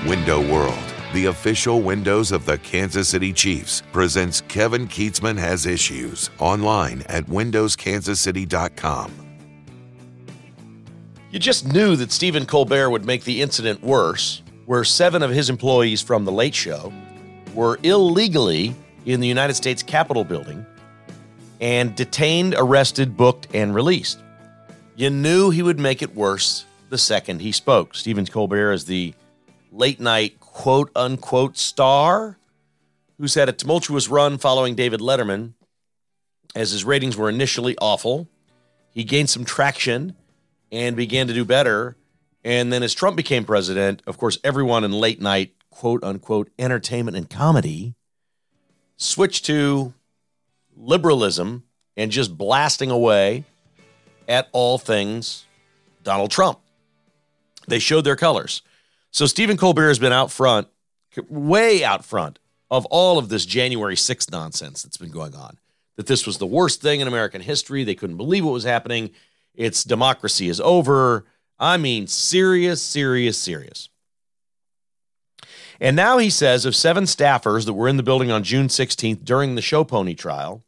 Window World, the official windows of the Kansas City Chiefs, presents Kevin Kietzman Has Issues online at windowskansascity.com. You just knew that Stephen Colbert would make the incident worse, where 7 of his employees from The Late Show were illegally in the United States Capitol building and detained, arrested, booked, and released. You knew he would make it worse the second he spoke. Stephen Colbert is the late-night quote-unquote star who's had a tumultuous run following David Letterman. As his ratings were initially awful, he gained some traction and began to do better. And then as Trump became president, of course, everyone in late-night quote-unquote entertainment and comedy switched to liberalism and just blasting away at all things Donald Trump. They showed their colors. So Stephen Colbert has been out front, way out front, of all of this January 6th nonsense that's been going on. That this was the worst thing in American history. They couldn't believe what was happening. It's democracy is over. I mean, serious, serious, serious. And now he says of 7 staffers that were in the building on June 16th during the Show Pony trial,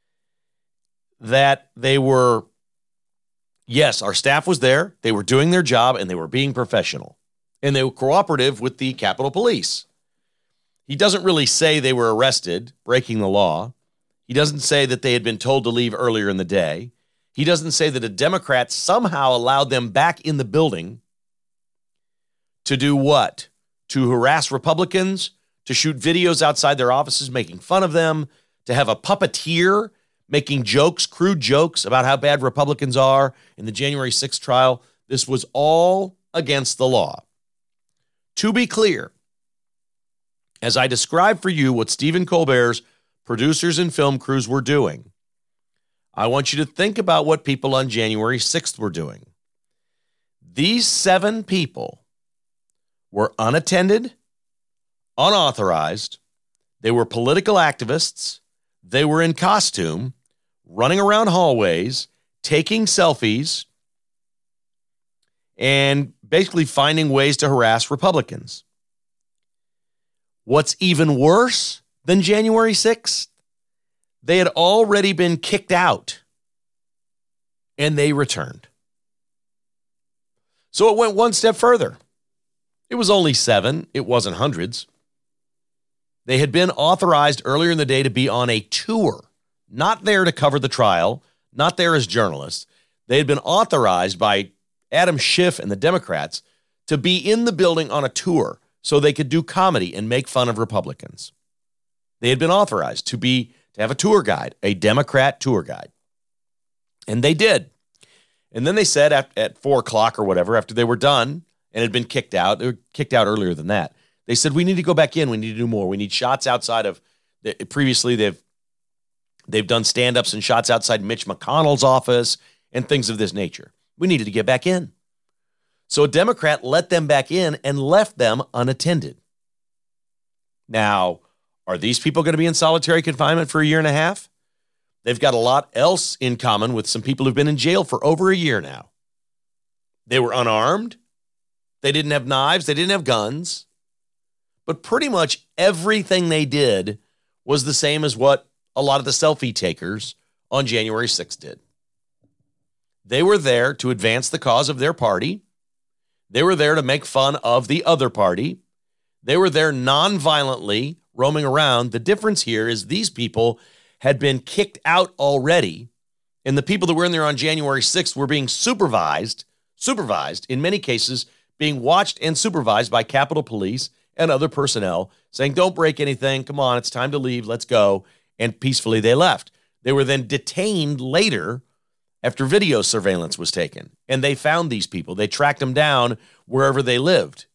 that they were, yes, our staff was there, they were doing their job, and they were being professional. And they were cooperative with the Capitol Police. He doesn't really say they were arrested, breaking the law. He doesn't say that they had been told to leave earlier in the day. He doesn't say that a Democrat somehow allowed them back in the building to do what? To harass Republicans, to shoot videos outside their offices making fun of them, to have a puppeteer making jokes, crude jokes about how bad Republicans are in the January 6th trial. This was all against the law. To be clear, as I describe for you what Stephen Colbert's producers and film crews were doing, I want you to think about what people on January 6th were doing. These 7 people were unattended, unauthorized, they were political activists, they were in costume, running around hallways, taking selfies, and basically finding ways to harass Republicans. What's even worse than January 6th? They had already been kicked out, and they returned. So it went one step further. It was only 7. It wasn't hundreds. They had been authorized earlier in the day to be on a tour, not there to cover the trial, not there as journalists. They had been authorized by Adam Schiff and the Democrats to be in the building on a tour so they could do comedy and make fun of Republicans. They had been authorized to have a tour guide, a Democrat tour guide. And they did. And then they said at 4 o'clock or whatever, after they were done and had been kicked out, they were kicked out earlier than that. They said, we need to go back in. We need to do more. We need shots outside of, previously they've done stand-ups and shots outside Mitch McConnell's office and things of this nature. We needed to get back in. So a Democrat let them back in and left them unattended. Now, are these people going to be in solitary confinement for 1.5 years? They've got a lot else in common with some people who've been in jail for over 1 year now. They were unarmed. They didn't have knives. They didn't have guns. But pretty much everything they did was the same as what a lot of the selfie takers on January 6th did. They were there to advance the cause of their party. They were there to make fun of the other party. They were there non-violently roaming around. The difference here is these people had been kicked out already, and the people that were in there on January 6th were being supervised, in many cases, being watched and supervised by Capitol Police and other personnel, saying, don't break anything, come on, it's time to leave, let's go, and peacefully they left. They were then detained later after video surveillance was taken, and they found these people. They tracked them down wherever they lived.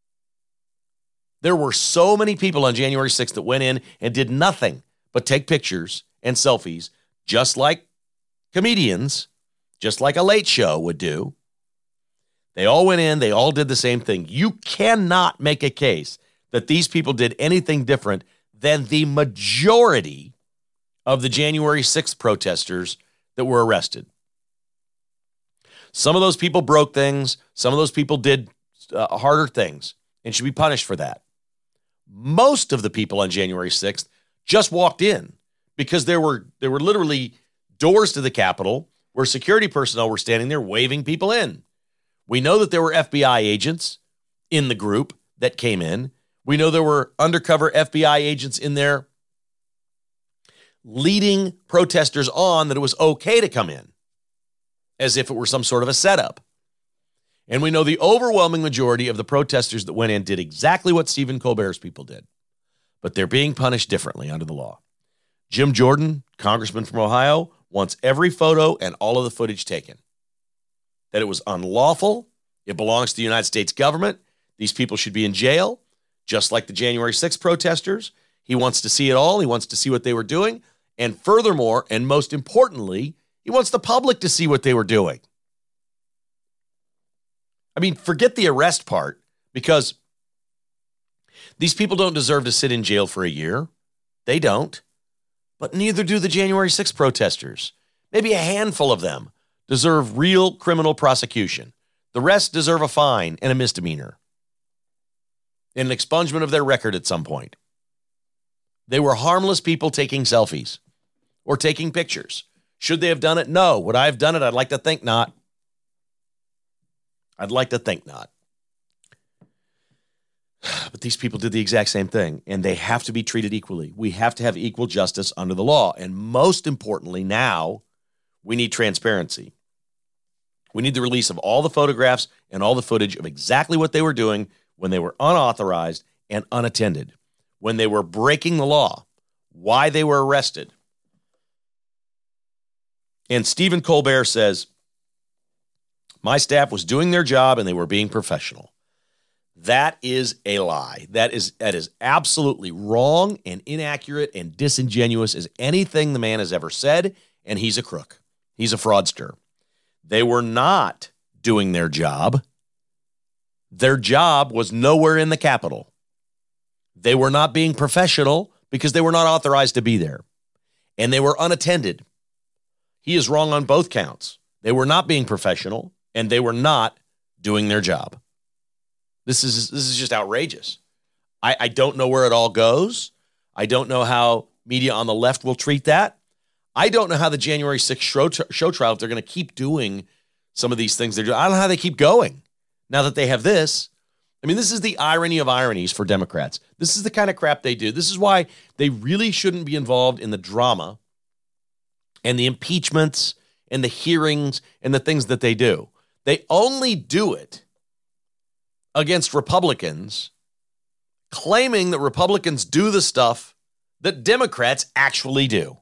There were so many people on January 6th that went in and did nothing but take pictures and selfies, just like comedians, just like a Late Show would do. They all went in, they all did the same thing. You cannot make a case that these people did anything different than the majority of the January 6th protesters that were arrested. Some of those people broke things. Some of those people did harder things. and should be punished for that. Most of the people on January 6th just walked in because there were literally doors to the Capitol where security personnel were standing there waving people in. We know that there were FBI agents in the group that came in. We know there were undercover FBI agents in there leading protesters on that it was okay to come in, as if it were some sort of a setup. And we know the overwhelming majority of the protesters that went in did exactly what Stephen Colbert's people did, but they're being punished differently under the law. Jim Jordan, congressman from Ohio, wants every photo and all of the footage taken. That it was unlawful. It belongs to the United States government. These people should be in jail, just like the January 6th protesters. He wants to see it all. He wants to see what they were doing. And furthermore, and most importantly, he wants the public to see what they were doing. I mean, forget the arrest part, because these people don't deserve to sit in jail for a year. They don't. But neither do the January 6th protesters. Maybe a handful of them deserve real criminal prosecution. The rest deserve a fine and a misdemeanor and an expungement of their record at some point. They were harmless people taking selfies or taking pictures. Should they have done it? No. Would I have done it? I'd like to think not. I'd like to think not. But these people did the exact same thing, and they have to be treated equally. We have to have equal justice under the law. And most importantly, now, we need transparency. We need the release of all the photographs and all the footage of exactly what they were doing when they were unauthorized and unattended, when they were breaking the law, why they were arrested. And Stephen Colbert says, my staff was doing their job and they were being professional. That is a lie. That is absolutely wrong and inaccurate and disingenuous as anything the man has ever said, and he's a crook. He's a fraudster. They were not doing their job. Their job was nowhere in the Capitol. They were not being professional because they were not authorized to be there, and they were unattended. He is wrong on both counts. They were not being professional, and they were not doing their job. This is just outrageous. I don't know where it all goes. I don't know how media on the left will treat that. I don't know how the January 6th show trial, if they're going to keep doing some of these things they're doing. I don't know how they keep going now that they have this. I mean, this is the irony of ironies for Democrats. This is the kind of crap they do. This is why they really shouldn't be involved in the drama and the impeachments and the hearings and the things that they do. They only do it against Republicans, claiming that Republicans do the stuff that Democrats actually do.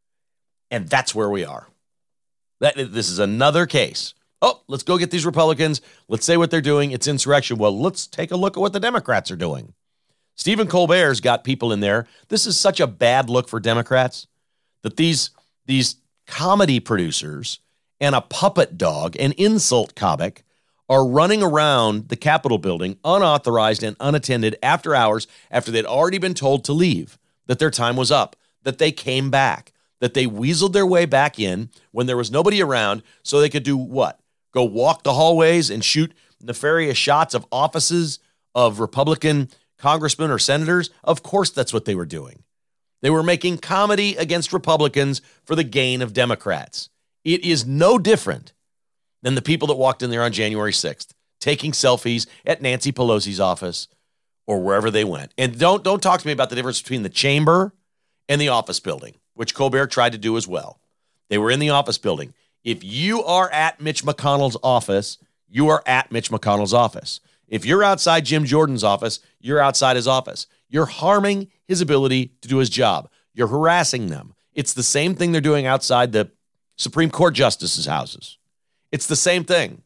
And that's where we are. This is another case. Oh, let's go get these Republicans. Let's say what they're doing. It's insurrection. Well, let's take a look at what the Democrats are doing. Stephen Colbert's got people in there. This is such a bad look for Democrats that these comedy producers and a puppet dog, an insult comic, are running around the Capitol building unauthorized and unattended after hours, after they'd already been told to leave, that their time was up, that they came back, that they weaseled their way back in when there was nobody around so they could do what? Go walk the hallways and shoot nefarious shots of offices of Republican congressmen or senators? Of course that's what they were doing. They were making comedy against Republicans for the gain of Democrats. It is no different than the people that walked in there on January 6th, taking selfies at Nancy Pelosi's office or wherever they went. And don't talk to me about the difference between the chamber and the office building, which Colbert tried to do as well. They were in the office building. If you are at Mitch McConnell's office, you are at Mitch McConnell's office. If you're outside Jim Jordan's office, you're outside his office. You're harming his ability to do his job. You're harassing them. It's the same thing they're doing outside the Supreme Court justices' houses. It's the same thing.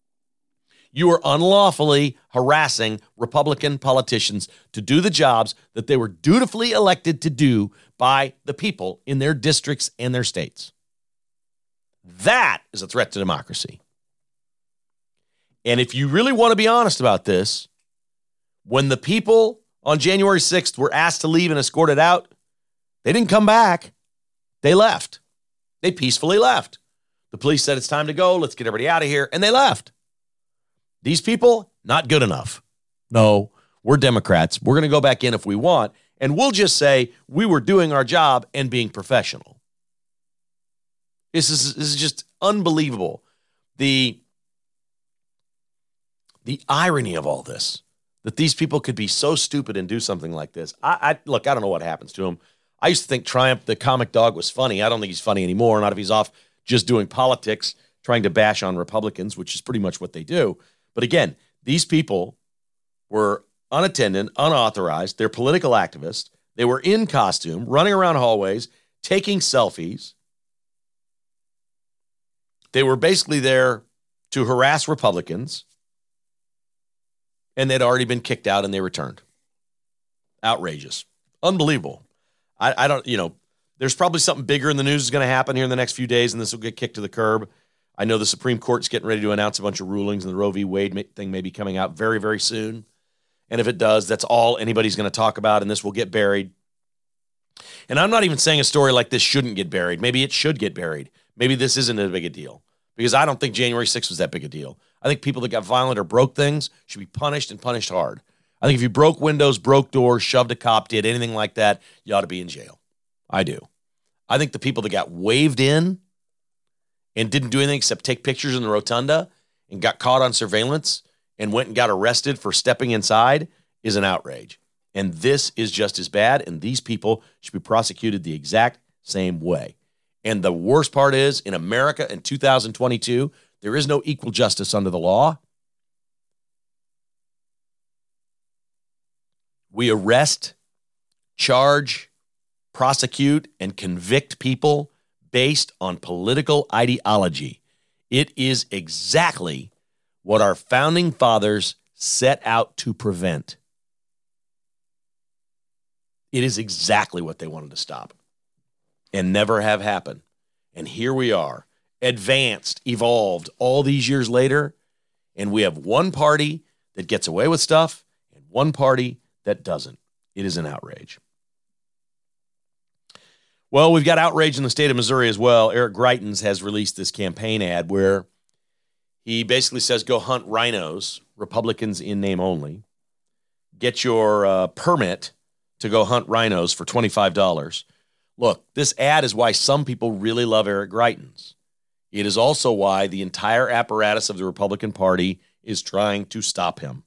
You are unlawfully harassing Republican politicians to do the jobs that they were dutifully elected to do by the people in their districts and their states. That is a threat to democracy. And if you really want to be honest about this, when the people on January 6th were asked to leave and escorted out, they didn't come back. They left. They peacefully left. The police said, it's time to go. Let's get everybody out of here. And they left. These people, not good enough. No, We're Democrats. We're going to go back in if we want, and we'll just say we were doing our job and being professional. This is just unbelievable. The irony of all this, that these people could be so stupid and do something like this. Look, I don't know what happens to him. I used to think Triumph, the comic dog, was funny. I don't think he's funny anymore, not if he's off just doing politics, trying to bash on Republicans, which is pretty much what they do. But again, these people were unattended, unauthorized. They're political activists. They were in costume, running around hallways, taking selfies. They were basically there to harass Republicans, and they'd already been kicked out and they returned. Outrageous. Unbelievable. I don't, there's probably something bigger in the news is going to happen here in the next few days, and this will get kicked to the curb. I know the Supreme Court's getting ready to announce a bunch of rulings, and the Roe v. Wade thing may be coming out very, very soon. And if it does, that's all anybody's going to talk about, and this will get buried. And I'm not even saying a story like this shouldn't get buried. Maybe it should get buried. Maybe this isn't as big a deal, because I don't think January 6th was that big a deal. I think people that got violent or broke things should be punished, and punished hard. I think if you broke windows, broke doors, shoved a cop, did anything like that, you ought to be in jail. I do. I think the people that got waved in and didn't do anything except take pictures in the rotunda and got caught on surveillance and went and got arrested for stepping inside is an outrage. And this is just as bad, and these people should be prosecuted the exact same way. And the worst part is, in America in 2022, there is no equal justice under the law. We arrest, charge, prosecute, and convict people based on political ideology. It is exactly what our founding fathers set out to prevent. It is exactly what they wanted to stop and never have happen. And here we are, advanced, evolved all these years later, and we have one party that gets away with stuff and one party that doesn't. It is an outrage. Well, we've got outrage in the state of Missouri as well. Eric Greitens has released this campaign ad where he basically says, go hunt rhinos, Republicans in name only. Get your permit to go hunt rhinos for $25. Look, this ad is why some people really love Eric Greitens. It is also why the entire apparatus of the Republican Party is trying to stop him.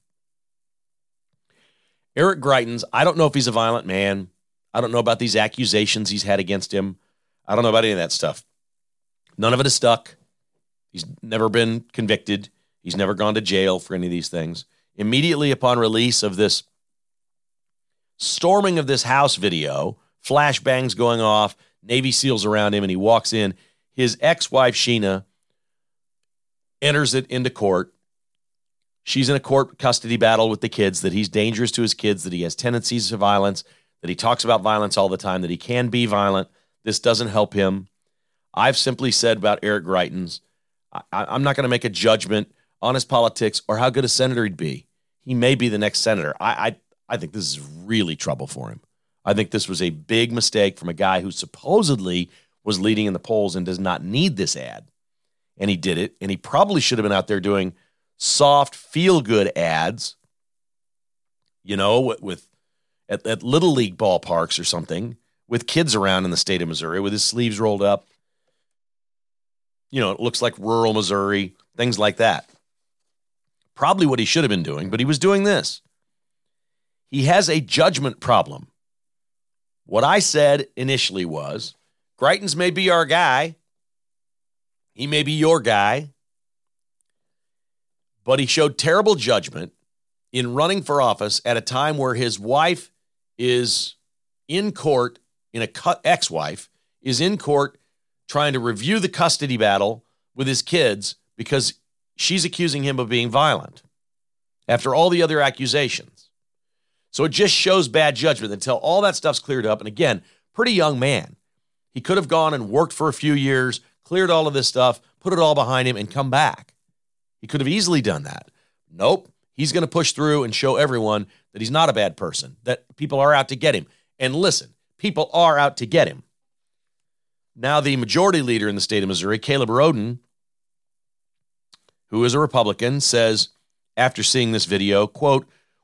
Eric Greitens, I don't know if he's a violent man. I don't know about these accusations he's had against him. I don't know about any of that stuff. None of it is stuck. He's never been convicted. He's never gone to jail for any of these things. Immediately upon release of this storming of this house video, flashbangs going off, Navy SEALs around him, and he walks in. His ex-wife, Sheena, enters it into court. She's in a court custody battle with the kids, that he's dangerous to his kids, that he has tendencies to violence, that he talks about violence all the time, that he can be violent. This doesn't help him. I've simply said about Eric Greitens, I'm not going to make a judgment on his politics or how good a senator he'd be. He may be the next senator. I think this is really trouble for him. I think this was a big mistake from a guy who supposedly was leading in the polls and does not need this ad. And he did it, and he probably should have been out there doing soft, feel-good ads, with at Little League ballparks or something, with kids around in the state of Missouri with his sleeves rolled up. It looks like rural Missouri, things like that. Probably what he should have been doing, but he was doing this. He has a judgment problem. What I said initially was, Greitens may be our guy. He may be your guy. But he showed terrible judgment in running for office at a time where his wife is in court, ex-wife is in court trying to review the custody battle with his kids because she's accusing him of being violent after all the other accusations. So it just shows bad judgment until all that stuff's cleared up. And again, pretty young man. He could have gone and worked for a few years, cleared all of this stuff, put it all behind him, and come back. He could have easily done that. Nope. He's going to push through and show everyone that he's not a bad person, that people are out to get him. And listen, people are out to get him. Now, the majority leader in the state of Missouri, Caleb Roden, who is a Republican, says, after seeing this video, quote,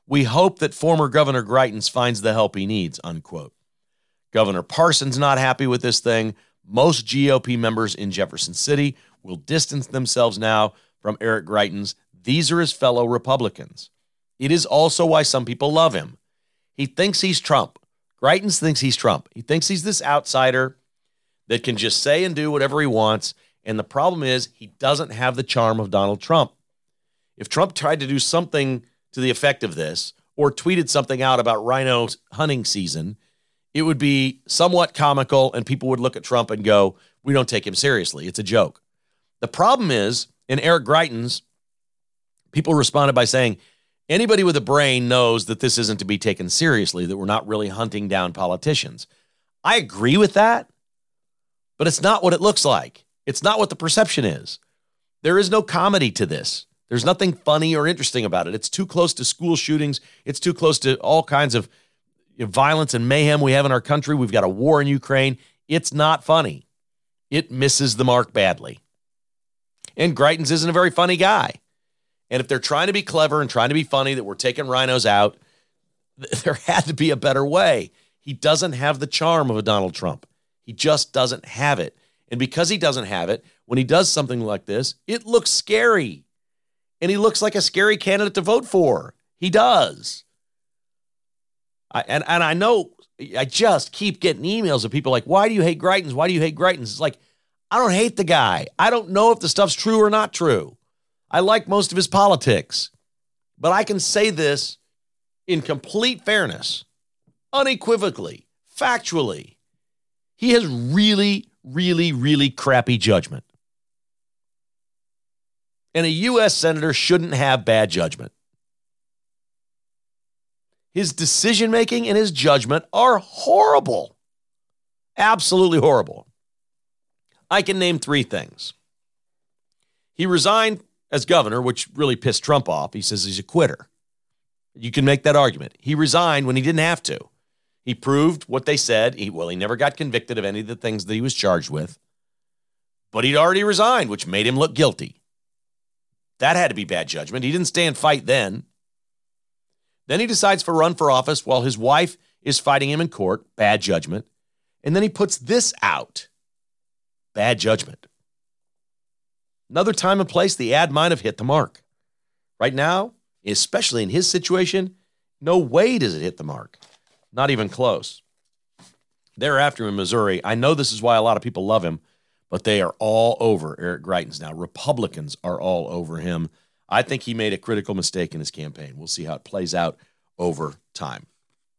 We hope that former Governor Greitens finds the help he needs, unquote. Governor Parsons not happy with this thing. Most GOP members in Jefferson City will distance themselves now from Eric Greitens. These are his fellow Republicans. It is also why some people love him. He thinks he's Trump. Greitens thinks he's Trump. He thinks he's this outsider that can just say and do whatever he wants. And the problem is he doesn't have the charm of Donald Trump. If Trump tried to do something to the effect of this or tweeted something out about rhino hunting season, it would be somewhat comical and people would look at Trump and go, we don't take him seriously. It's a joke. The problem is, in Eric Greitens, people responded by saying, anybody with a brain knows that this isn't to be taken seriously, that we're not really hunting down politicians. I agree with that, but it's not what it looks like. It's not what the perception is. There is no comedy to this. There's nothing funny or interesting about it. It's too close to school shootings. It's too close to all kinds of violence and mayhem we have in our country. We've got a war in Ukraine. It's not funny. It misses the mark badly. And Greitens isn't a very funny guy. And if they're trying to be clever and trying to be funny that we're taking rhinos out, there had to be a better way. He doesn't have the charm of a Donald Trump. He just doesn't have it. And because he doesn't have it, when he does something like this, it looks scary. And he looks like a scary candidate to vote for. He does. I know I just keep getting emails of people like, why do you hate Greitens? Why do you hate Greitens? It's like, I don't hate the guy. I don't know if the stuff's true or not true. I like most of his politics. But I can say this in complete fairness, unequivocally, factually. He has really, really, really crappy judgment. And a U.S. senator shouldn't have bad judgment. His decision-making and his judgment are horrible. Absolutely horrible. I can name 3 things. He resigned as governor, which really pissed Trump off. He says he's a quitter. You can make that argument. He resigned when he didn't have to. He proved what they said. He never got convicted of any of the things that he was charged with. But he'd already resigned, which made him look guilty. That had to be bad judgment. He didn't stay and fight then. Then he decides to run for office while his wife is fighting him in court. Bad judgment. And then he puts this out. Bad judgment. Another time and place, the ad might have hit the mark. Right now, especially in his situation, no way does it hit the mark. Not even close. They're after him in Missouri. I know this is why a lot of people love him, but they are all over Eric Greitens now. Republicans are all over him. I think he made a critical mistake in his campaign. We'll see how it plays out over time.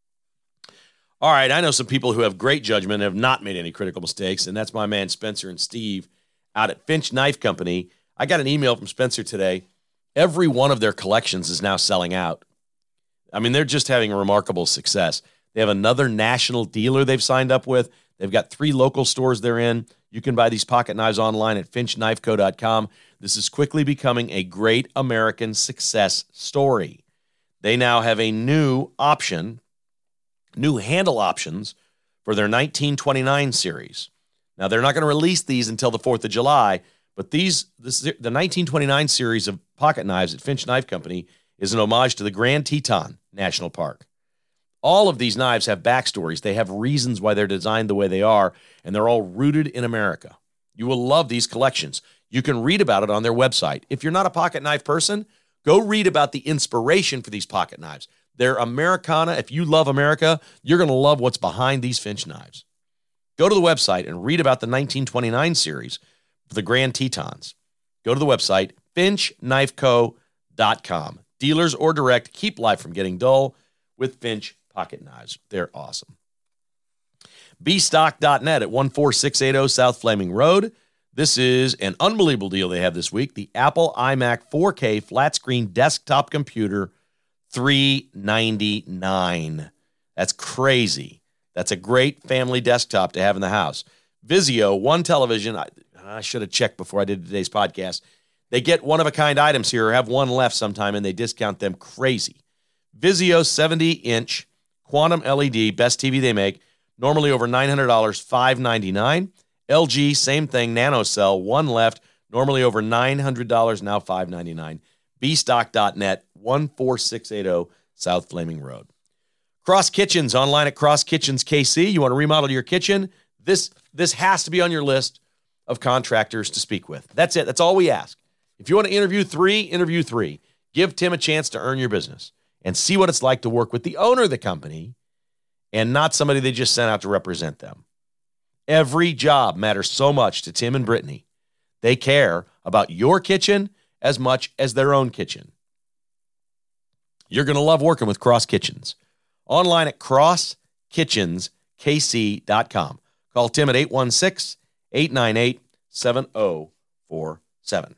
All right, I know some people who have great judgment and have not made any critical mistakes, and that's my man Spencer and Steve out at Finch Knife Company. I got an email from Spencer today. Every one of their collections is now selling out. I mean, they're just having a remarkable success. They have another national dealer they've signed up with. They've got 3 local stores they're in. You can buy these pocket knives online at finchknifeco.com. This is quickly becoming a great American success story. They now have a new option, new handle options for their 1929 series. Now, they're not going to release these until the 4th of July, but the 1929 series of pocket knives at Finch Knife Company is an homage to the Grand Teton National Park. All of these knives have backstories. They have reasons why they're designed the way they are, and they're all rooted in America. You will love these collections. You can read about it on their website. If you're not a pocket knife person, go read about the inspiration for these pocket knives. They're Americana. If you love America, you're going to love what's behind these Finch knives. Go to the website and read about the 1929 series for the Grand Tetons. Go to the website, finchknifeco.com. Dealers or direct, keep life from getting dull with Finch pocket knives. They're awesome. bstock.net at 14680 South Flaming Road. This is an unbelievable deal they have this week. The Apple iMac 4K flat screen desktop computer, $399. That's crazy. That's a great family desktop to have in the house. Vizio, one television. I should have checked before I did today's podcast. They get one-of-a-kind items here or have one left sometime, and they discount them crazy. Vizio 70-inch Quantum LED, best TV they make, normally over $900, $599. LG, same thing, NanoCell, one left, normally over $900, now $599. bstock.net, 14680 South Flaming Road. Cross Kitchens, online at Cross Kitchens KC. You want to remodel your kitchen? This has to be on your list of contractors to speak with. That's it. That's all we ask. If you want to interview three. Give Tim a chance to earn your business and see what it's like to work with the owner of the company and not somebody they just sent out to represent them. Every job matters so much to Tim and Brittany. They care about your kitchen as much as their own kitchen. You're going to love working with Cross Kitchens. Online at crosskitchenskc.com. Call Tim at 816-898-7047.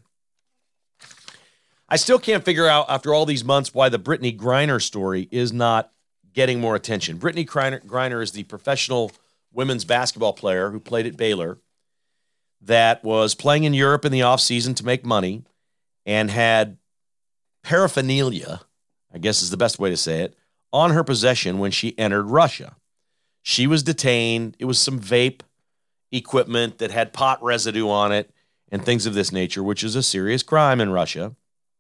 I still can't figure out, after all these months, why the Brittany Griner story is not getting more attention. Brittany Griner is the professional women's basketball player who played at Baylor that was playing in Europe in the offseason to make money and had paraphernalia, I guess is the best way to say it, on her possession when she entered Russia. She was detained. It was some vape equipment that had pot residue on it and things of this nature, which is a serious crime in Russia.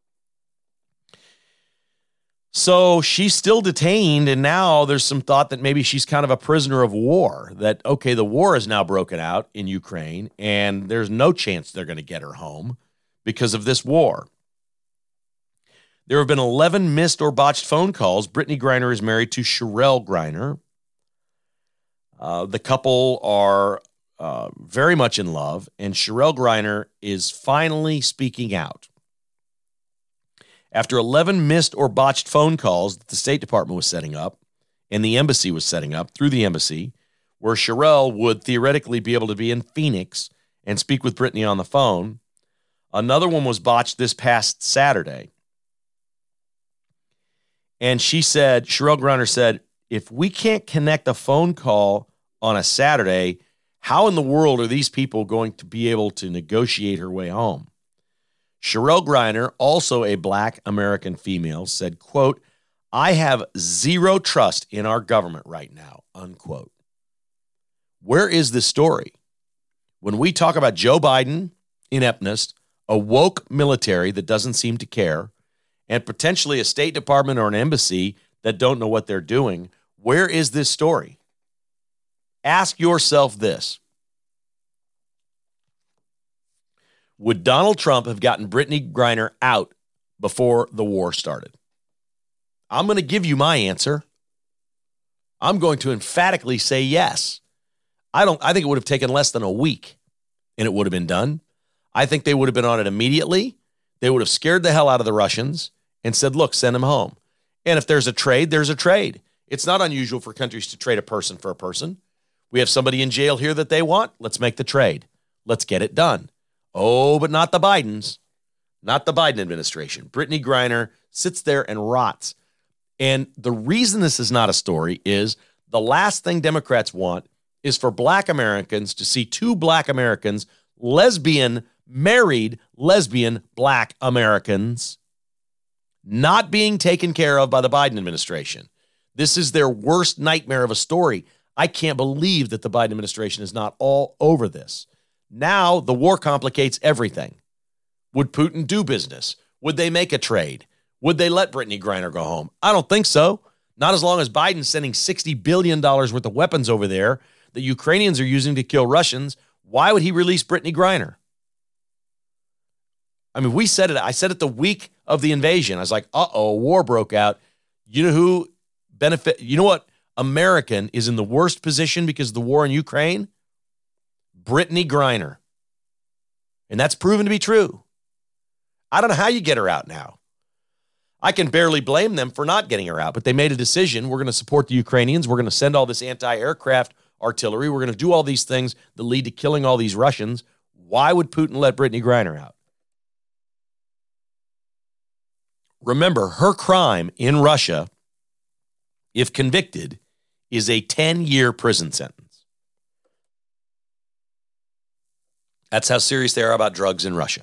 So she's still detained, and now there's some thought that maybe she's kind of a prisoner of war, that, okay, the war is now broken out in Ukraine, and there's no chance they're going to get her home because of this war. There have been 11 missed or botched phone calls. Brittany Griner is married to Cherelle Griner. The couple are very much in love, and Cherelle Griner is finally speaking out. After 11 missed or botched phone calls that the State Department was setting up and the embassy was setting up through the embassy, where Cherelle would theoretically be able to be in Phoenix and speak with Brittany on the phone, another one was botched this past Saturday. And Cherelle Griner said, if we can't connect a phone call on a Saturday, how in the world are these people going to be able to negotiate her way home? Cherelle Griner, also a Black American female, said, quote, I have zero trust in our government right now, unquote. Where is this story? When we talk about Joe Biden, ineptness, a woke military that doesn't seem to care, and potentially a State Department or an embassy that don't know what they're doing, where is this story? Ask yourself this. Would Donald Trump have gotten Brittany Griner out before the war started? I'm going to give you my answer. I'm going to emphatically say yes. I think it would have taken less than a week and it would have been done. I think they would have been on it immediately. They would have scared the hell out of the Russians and said, look, send them home. And if there's a trade, there's a trade. It's not unusual for countries to trade a person for a person. We have somebody in jail here that they want. Let's make the trade. Let's get it done. Oh, but not the Bidens, not the Biden administration. Brittany Griner sits there and rots. And the reason this is not a story is the last thing Democrats want is for Black Americans to see two Black Americans, married lesbian Black Americans, not being taken care of by the Biden administration. This is their worst nightmare of a story. I can't believe that the Biden administration is not all over this. Now the war complicates everything. Would Putin do business? Would they make a trade? Would they let Brittany Griner go home? I don't think so. Not as long as Biden's sending $60 billion worth of weapons over there that Ukrainians are using to kill Russians. Why would he release Brittany Griner? I mean, we said it. I said it the week of the invasion. I was like, war broke out. You know who benefit? You know what American is in the worst position because of the war in Ukraine? Brittany Griner. And that's proven to be true. I don't know how you get her out now. I can barely blame them for not getting her out, but they made a decision. We're going to support the Ukrainians. We're going to send all this anti-aircraft artillery. We're going to do all these things that lead to killing all these Russians. Why would Putin let Brittany Griner out? Remember, her crime in Russia, if convicted, is a 10-year prison sentence. That's how serious they are about drugs in Russia.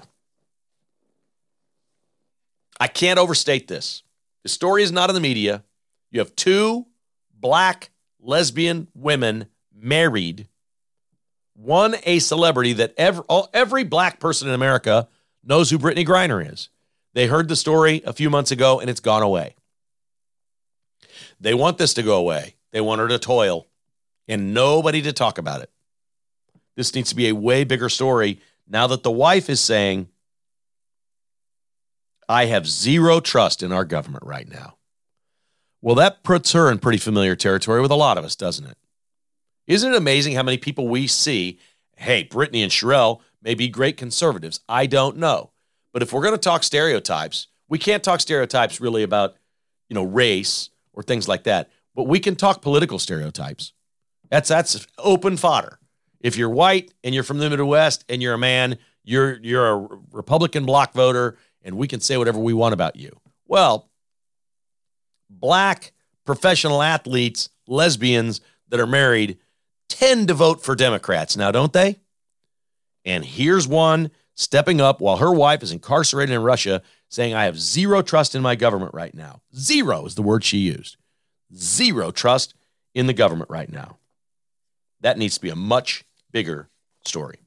I can't overstate this. The story is not in the media. You have two Black lesbian women married, one a celebrity that every Black person in America knows who Brittany Griner is. They heard the story a few months ago, and it's gone away. They want this to go away. They want her to toil and nobody to talk about it. This needs to be a way bigger story now that the wife is saying, I have zero trust in our government right now. Well, that puts her in pretty familiar territory with a lot of us, doesn't it? Isn't it amazing how many people we see, hey, Brittany and Sherelle may be great conservatives. I don't know. But if we're going to talk stereotypes, we can't talk stereotypes really about, race or things like that. But we can talk political stereotypes. That's open fodder. If you're white and you're from the Midwest and you're a man, you're a Republican bloc voter, and we can say whatever we want about you. Well, black professional athletes, lesbians that are married tend to vote for Democrats now, don't they? And here's one stepping up while her wife is incarcerated in Russia, saying, I have zero trust in my government right now. Zero is the word she used. Zero trust in the government right now. That needs to be a much bigger story.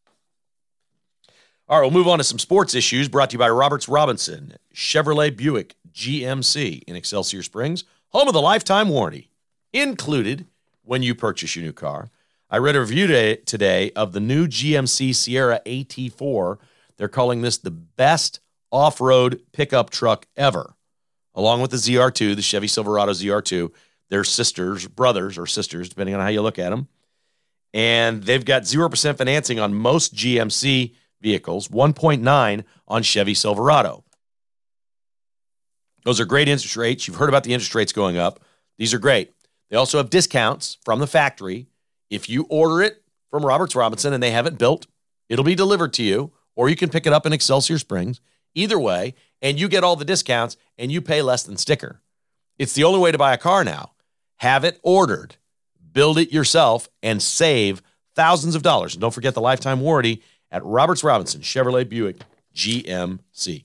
All right, we'll move on to some sports issues brought to you by Roberts Robinson, Chevrolet Buick GMC in Excelsior Springs, home of the lifetime warranty, included when you purchase your new car. I read a review today of the new GMC Sierra AT4. They're calling this the best off-road pickup truck ever, along with the ZR2, the Chevy Silverado ZR2. They're brothers or sisters, depending on how you look at them. And they've got 0% financing on most GMC vehicles, 1.9 on Chevy Silverado. Those are great interest rates. You've heard about the interest rates going up. These are great. They also have discounts from the factory. If you order it from Roberts Robinson and they have it built, it'll be delivered to you, or you can pick it up in Excelsior Springs. Either way, and you get all the discounts and you pay less than sticker. It's the only way to buy a car now. Have it ordered, build it yourself, and save thousands of dollars. And don't forget the lifetime warranty at Roberts Robinson Chevrolet Buick GMC.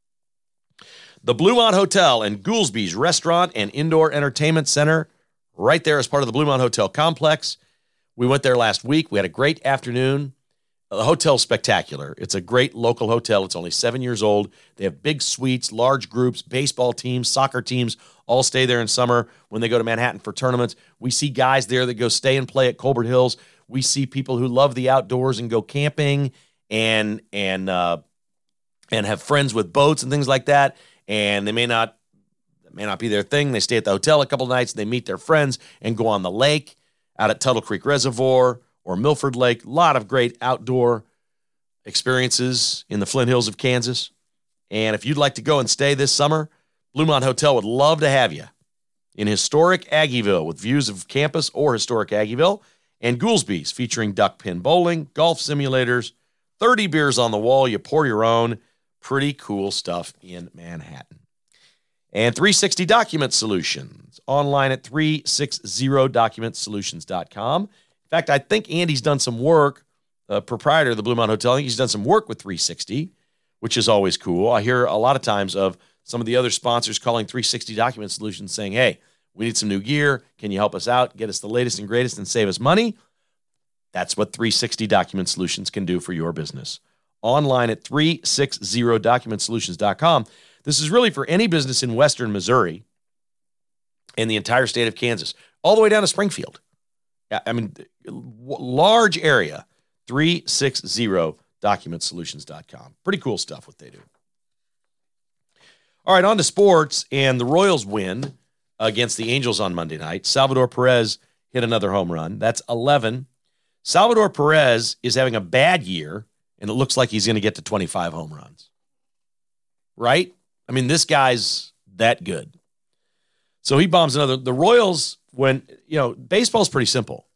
The Bluemont Hotel and Goolsby's Restaurant and Indoor Entertainment Center, right there as part of the Bluemont Hotel complex. We went there last week. We had a great afternoon. The hotel's spectacular. It's a great local hotel. It's only 7 years old. They have big suites, large groups, baseball teams, soccer teams, all stay there in summer when they go to Manhattan for tournaments. We see guys there that go stay and play at Colbert Hills. We see people who love the outdoors and go camping and have friends with boats and things like that. And they may not be their thing. They stay at the hotel a couple nights. They meet their friends and go on the lake out at Tuttle Creek Reservoir or Milford Lake. A lot of great outdoor experiences in the Flint Hills of Kansas. And if you'd like to go and stay this summer, Bluemont Hotel would love to have you in historic Aggieville with views of campus or historic Aggieville, and Goolsby's featuring duck pin bowling, golf simulators, 30 beers on the wall. You pour your own. Pretty cool stuff in Manhattan. And 360 Document Solutions, online at 360documentsolutions.com. In fact, I think Andy's done some work, proprietor of the Bluemont Hotel. I think he's done some work with 360, which is always cool. I hear a lot of times of some of the other sponsors calling 360 Document Solutions saying, hey, we need some new gear. Can you help us out, get us the latest and greatest, and save us money? That's what 360 Document Solutions can do for your business. Online at 360documentsolutions.com. This is really for any business in Western Missouri and the entire state of Kansas, all the way down to Springfield. I mean, large area, 360documentsolutions.com. Pretty cool stuff what they do. All right, on to sports, and the Royals win against the Angels on Monday night. Salvador Perez hit another home run. That's 11. Salvador Perez is having a bad year, and it looks like he's going to get to 25 home runs. Right? I mean, this guy's that good. So he bombs another. The Royals, baseball's pretty simple.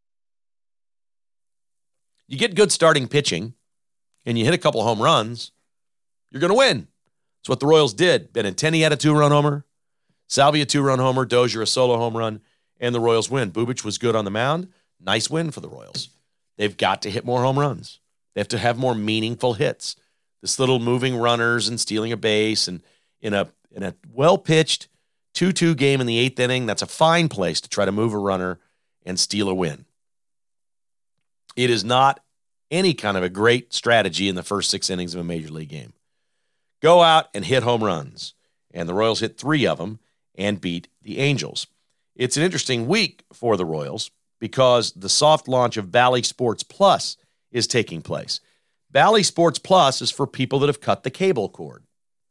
You get good starting pitching, and you hit a couple home runs, you're going to win. That's what the Royals did. Benintendi had a 2-run homer. Salvia, 2-run homer. Dozier, a solo home run. And the Royals win. Bubic was good on the mound. Nice win for the Royals. They've got to hit more home runs. They have to have more meaningful hits. This little moving runners and stealing a base, and in a well-pitched 2-2 game in the 8th inning, that's a fine place to try to move a runner and steal a win. It is not any kind of a great strategy in the first 6 innings of a major league game. Go out and hit home runs. And the Royals hit 3 of them. and beat the Angels. It's an interesting week for the Royals because the soft launch of Bally Sports Plus is taking place. Bally Sports Plus is for people that have cut the cable cord.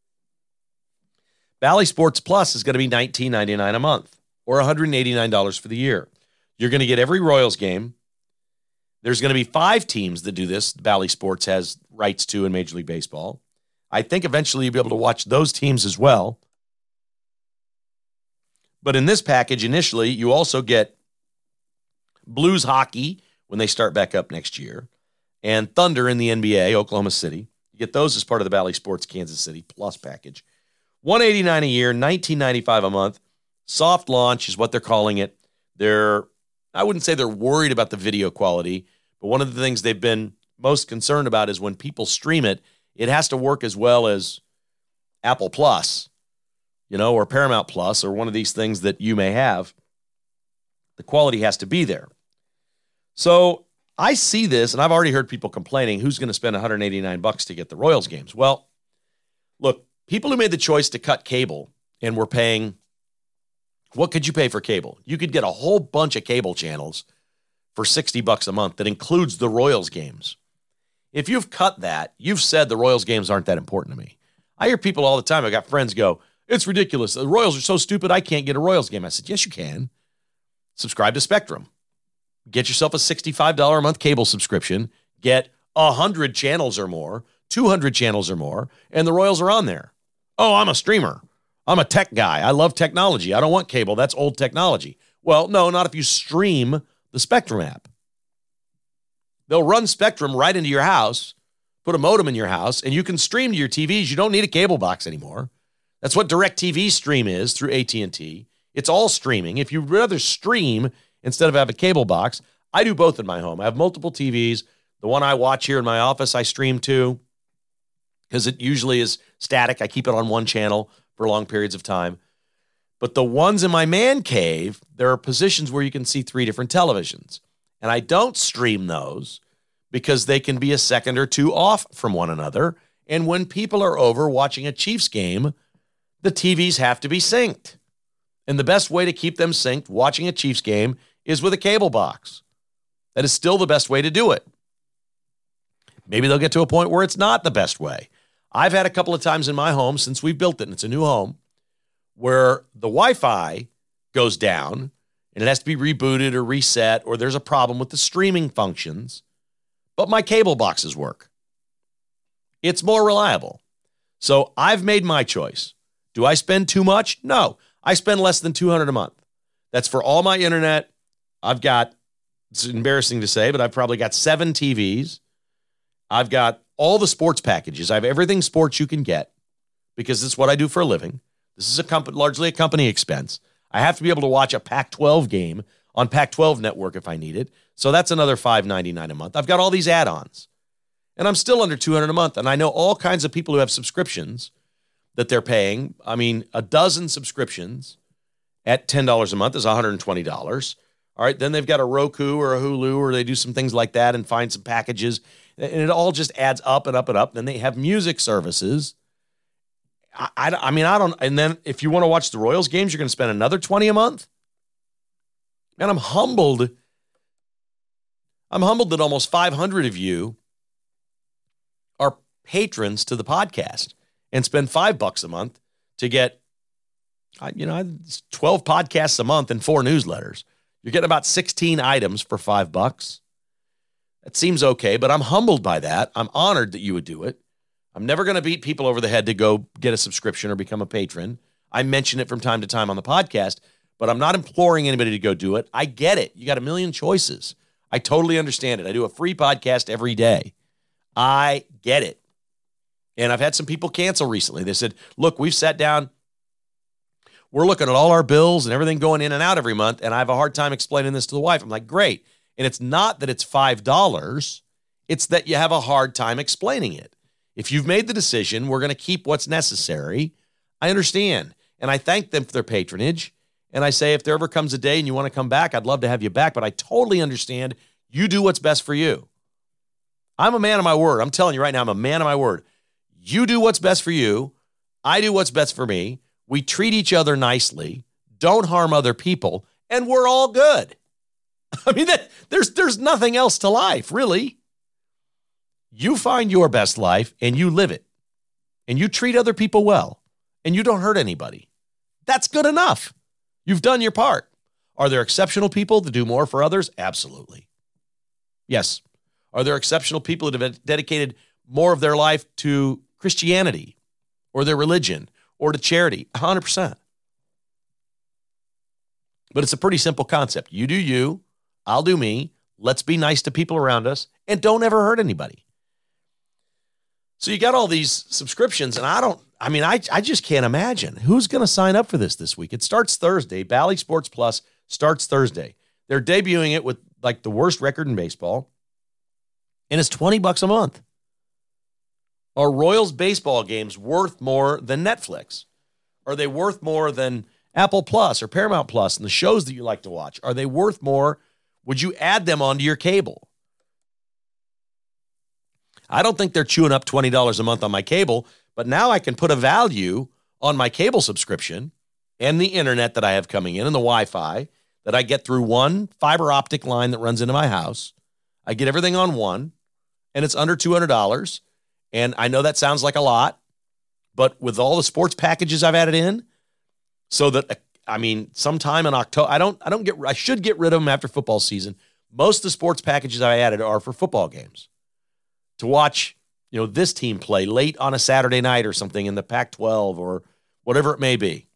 Bally Sports Plus is going to be $19.99 a month or $189 for the year. You're going to get every Royals game. There's going to be 5 teams that do this. Bally Sports has rights to in Major League Baseball. I think eventually you'll be able to watch those teams as well. But in this package, initially, you also get Blues hockey when they start back up next year, and Thunder in the NBA, Oklahoma City. You get those as part of the Bally Sports Kansas City Plus package. $189 a year, $19.95 a month. Soft launch is what they're calling it. I wouldn't say they're worried about the video quality, but one of the things they've been most concerned about is when people stream it, it has to work as well as Apple Plus, or Paramount Plus, or one of these things that you may have. The quality has to be there. So I see this, and I've already heard people complaining, who's going to spend $189 to get the Royals games? Well, look, people who made the choice to cut cable and were paying, what could you pay for cable? You could get a whole bunch of cable channels for $60 a month that includes the Royals games. If you've cut that, you've said the Royals games aren't that important to me. I hear people all the time, I got friends go, it's ridiculous. The Royals are so stupid, I can't get a Royals game. I said, yes, you can. Subscribe to Spectrum. Get yourself a $65 a month cable subscription. Get 100 channels or more, 200 channels or more, and the Royals are on there. Oh, I'm a streamer. I'm a tech guy. I love technology. I don't want cable. That's old technology. Well, no, not if you stream the Spectrum app. They'll run Spectrum right into your house, put a modem in your house, and you can stream to your TVs. You don't need a cable box anymore. That's what DirecTV Stream is through AT&T. It's all streaming. If you'd rather stream instead of have a cable box, I do both in my home. I have multiple TVs. The one I watch here in my office, I stream to because it usually is static. I keep it on one channel for long periods of time. But the ones in my man cave, there are positions where you can see 3 different televisions. And I don't stream those because they can be a second or 2 off from one another. And when people are over watching a Chiefs game, the TVs have to be synced. And the best way to keep them synced watching a Chiefs game is with a cable box. That is still the best way to do it. Maybe they'll get to a point where it's not the best way. I've had a couple of times in my home since we've built it, and it's a new home, where the Wi-Fi goes down and it has to be rebooted or reset, or there's a problem with the streaming functions, but my cable boxes work. It's more reliable. So I've made my choice. Do I spend too much? No. I spend less than $200 a month. That's for all my internet. It's embarrassing to say, but I've probably got 7 TVs. I've got all the sports packages. I have everything sports you can get because this is what I do for a living. This is largely a company expense. I have to be able to watch a Pac-12 game on Pac-12 network if I need it. So that's another $5.99 a month. I've got all these add-ons. And I'm still under $200 a month. And I know all kinds of people who have subscriptions that they're paying. I mean, a dozen subscriptions at $10 a month is $120. All right, then they've got a Roku or a Hulu, or they do some things like that and find some packages. And it all just adds up and up and up. Then they have music services. And then if you want to watch the Royals games, you're going to spend another $20 a month. And I'm humbled. I'm humbled that almost 500 of you are patrons to the podcast and spend $5 a month to get, 12 podcasts a month and 4 newsletters. You're getting about 16 items for $5. That seems okay, but I'm humbled by that. I'm honored that you would do it. I'm never going to beat people over the head to go get a subscription or become a patron. I mention it from time to time on the podcast, but I'm not imploring anybody to go do it. I get it. You got a million choices. I totally understand it. I do a free podcast every day. I get it. And I've had some people cancel recently. They said, look, we've sat down. We're looking at all our bills and everything going in and out every month, and I have a hard time explaining this to the wife. I'm like, great. And it's not that it's $5. It's that you have a hard time explaining it. If you've made the decision, we're going to keep what's necessary. I understand. And I thank them for their patronage. And I say, if there ever comes a day and you want to come back, I'd love to have you back. But I totally understand. You do what's best for you. I'm a man of my word. I'm telling you right now, I'm a man of my word. You do what's best for you. I do what's best for me. We treat each other nicely. don't harm other people, and we're all good. I mean, there's nothing else to life, really. You find your best life and you live it, and you treat other people well, and you don't hurt anybody. That's good enough. You've done your part. Are there exceptional people that do more for others? Absolutely. Yes. Are there exceptional people that have dedicated more of their life to Christianity or their religion or to charity? 100%. But it's a pretty simple concept. You do you, I'll do me. Let's be nice to people around us and don't ever hurt anybody. So you got all these subscriptions, and I just can't imagine who's going to sign up for this week. It starts Thursday. Bally Sports Plus starts Thursday. They're debuting it with like the worst record in baseball, and it's $20 a month. Are Royals baseball games worth more than Netflix? Are they worth more than Apple Plus or Paramount Plus and the shows that you like to watch? Are they worth more? Would you add them onto your cable? I don't think they're chewing up $20 a month on my cable, but now I can put a value on my cable subscription and the internet that I have coming in and the Wi-Fi that I get through one fiber optic line that runs into my house. I get everything on one, and it's under $200. And I know that sounds like a lot, but with all the sports packages I've added in, so that, sometime in October, I should get rid of them after football season. Most of the sports packages I added are for football games. To watch, this team play late on a Saturday night or something in the Pac-12 or whatever it may be.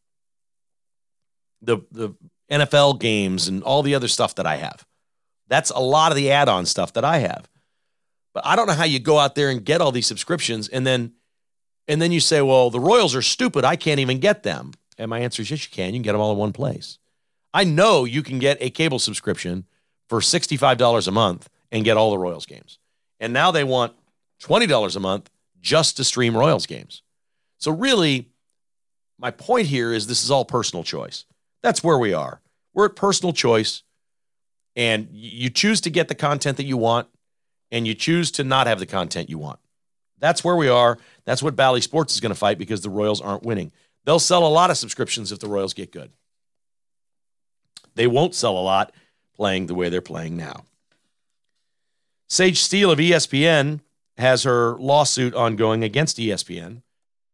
The NFL games and all the other stuff that I have. That's a lot of the add-on stuff that I have. But I don't know how you go out there and get all these subscriptions and then you say, well, the Royals are stupid. I can't even get them. And my answer is, yes, you can. You can get them all in one place. I know you can get a cable subscription for $65 a month and get all the Royals games. And now they want $20 a month just to stream Royals games. So really, my point here is this is all personal choice. That's where we are. We're at personal choice, and you choose to get the content that you want, and you choose to not have the content you want. That's where we are. That's what Bally Sports is going to fight because the Royals aren't winning. They'll sell a lot of subscriptions if the Royals get good. They won't sell a lot playing the way they're playing now. Sage Steele of ESPN has her lawsuit ongoing against ESPN.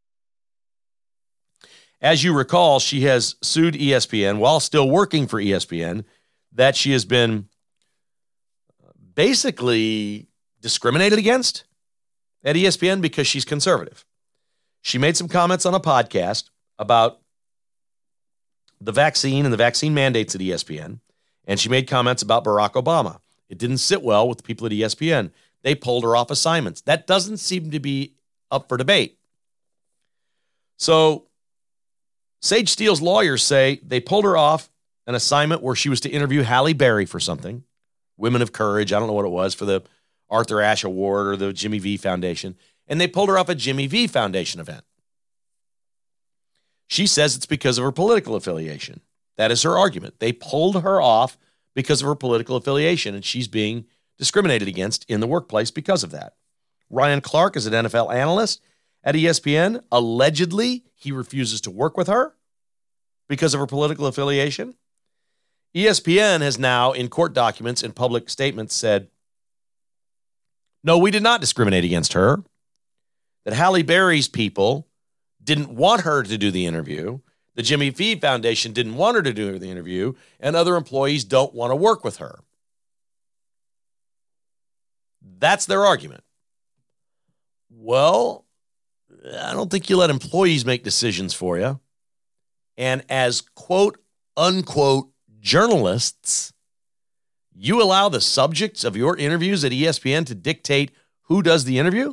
As you recall, she has sued ESPN while still working for ESPN that she has been basically discriminated against at ESPN because she's conservative. She made some comments on a podcast about the vaccine and the vaccine mandates at ESPN, and she made comments about Barack Obama. It didn't sit well with the people at ESPN. They pulled her off assignments. That doesn't seem to be up for debate. So Sage Steele's lawyers say they pulled her off an assignment where she was to interview Halle Berry for something, Women of Courage, I don't know what it was, for the Arthur Ashe Award or the Jimmy V Foundation, and they pulled her off a Jimmy V Foundation event. She says it's because of her political affiliation. That is her argument. They pulled her off because of her political affiliation, and she's being discriminated against in the workplace because of that. Ryan Clark is an NFL analyst at ESPN. Allegedly, he refuses to work with her because of her political affiliation. ESPN has now, in court documents and public statements, said, no, we did not discriminate against her. That Halle Berry's people didn't want her to do the interview. The Jimmy V Foundation didn't want her to do the interview, and other employees don't want to work with her. That's their argument. Well, I don't think you let employees make decisions for you. And as quote, unquote, journalists, you allow the subjects of your interviews at ESPN to dictate who does the interview?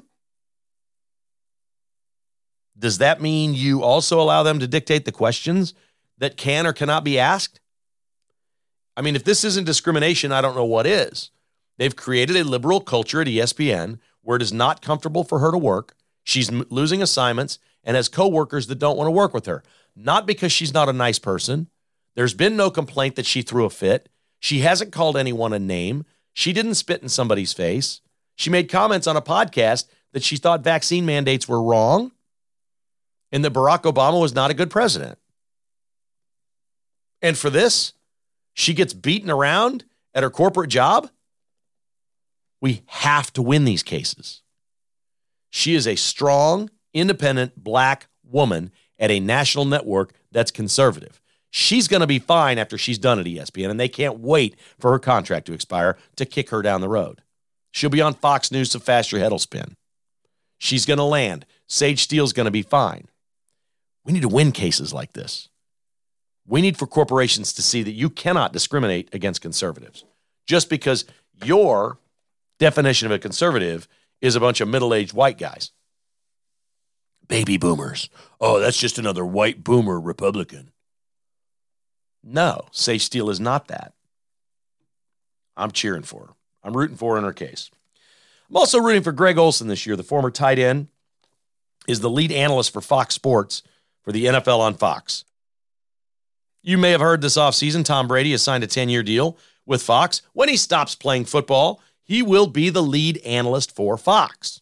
Does that mean you also allow them to dictate the questions that can or cannot be asked? I mean, if this isn't discrimination, I don't know what is. They've created a liberal culture at ESPN where it is not comfortable for her to work. She's losing assignments and has coworkers that don't want to work with her. Not because she's not a nice person. There's been no complaint that she threw a fit. She hasn't called anyone a name. She didn't spit in somebody's face. She made comments on a podcast that she thought vaccine mandates were wrong and that Barack Obama was not a good president. And for this, she gets beaten around at her corporate job? We have to win these cases. She is a strong, independent black woman at a national network that's conservative. She's going to be fine after she's done at ESPN, and they can't wait for her contract to expire to kick her down the road. She'll be on Fox News so fast your head will spin. She's going to land. Sage Steele's going to be fine. We need to win cases like this. We need for corporations to see that you cannot discriminate against conservatives just because your definition of a conservative is a bunch of middle-aged white guys. Baby boomers. Oh, that's just another white boomer Republican. No, Sage Steele is not that. I'm cheering for her. I'm rooting for her in her case. I'm also rooting for Greg Olsen this year. The former tight end is the lead analyst for Fox Sports for the NFL on Fox. You may have heard this offseason, Tom Brady has signed a 10-year deal with Fox. When he stops playing football, he will be the lead analyst for Fox.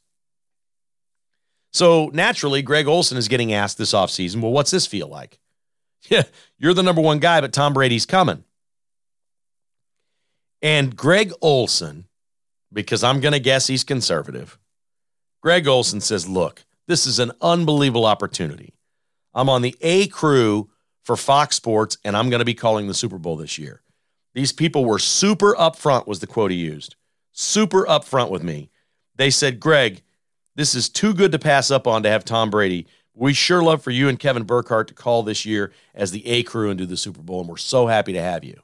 So naturally, Greg Olsen is getting asked this offseason, well, what's this feel like? Yeah, you're the number one guy, but Tom Brady's coming. And Greg Olsen, because I'm going to guess he's conservative, Greg Olsen says, look, this is an unbelievable opportunity. I'm on the A crew for Fox Sports, and I'm going to be calling the Super Bowl this year. These people were super upfront, was the quote he used. Super upfront with me. They said, Greg, this is too good to pass up on to have Tom Brady. We sure love for you and Kevin Burkhardt to call this year as the A crew and do the Super Bowl, and we're so happy to have you.